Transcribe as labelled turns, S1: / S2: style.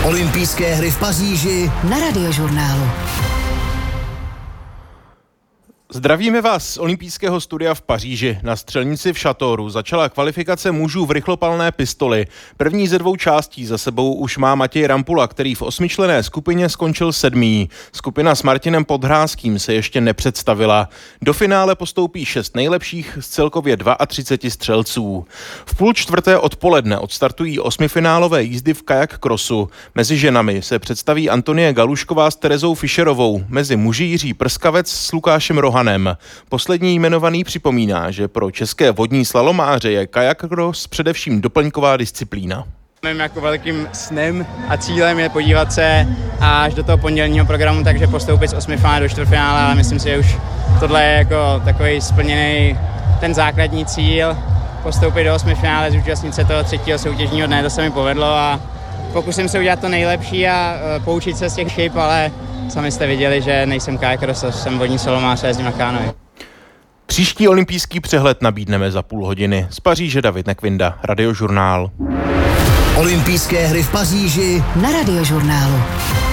S1: Olympijské hry v Paříži
S2: na Radiožurnálu.
S3: Zdravíme vás z olympijského studia v Paříži. Na střelnici v Châteauroux začala kvalifikace mužů v rychlopalné pistoli. První ze 2 částí za sebou už má Matěj Rampula, který v 8členné skupině skončil 7. Skupina s Martinem Podhráským se ještě nepředstavila. Do finále postoupí 6 nejlepších z celkově 32 střelců. V 3:30 odpoledne odstartují 8finálové jízdy v kajak crossu. Mezi ženami se představí Antonie Galušková s Terezou Fischerovou, mezi muži Jiří Prskavec s Lukášem Rohanem. Poslední jmenovaný připomíná, že pro české vodní slalomáře je kajak cross především doplňková disciplína.
S4: Mým jako velkým snem a cílem je podívat se až do toho pondělního programu, takže postoupit z 8finále do 4finále, ale myslím si, že už tohle je jako takový splněný ten základní cíl, postoupit do 8finále, zúčastnit se toho 3. soutěžního dne, to se mi povedlo a pokusím se udělat to nejlepší a poučit se z těch chyb, ale sami jste viděli, že nejsem kajakross, jsem vodní slalomář a jezdím na kánoji.
S3: Příští olympijský přehled nabídneme za půl hodiny. Z Paříže David Nekvinda, Radiožurnál.
S1: Olympijské hry v Paříži
S2: na Radiožurnálu.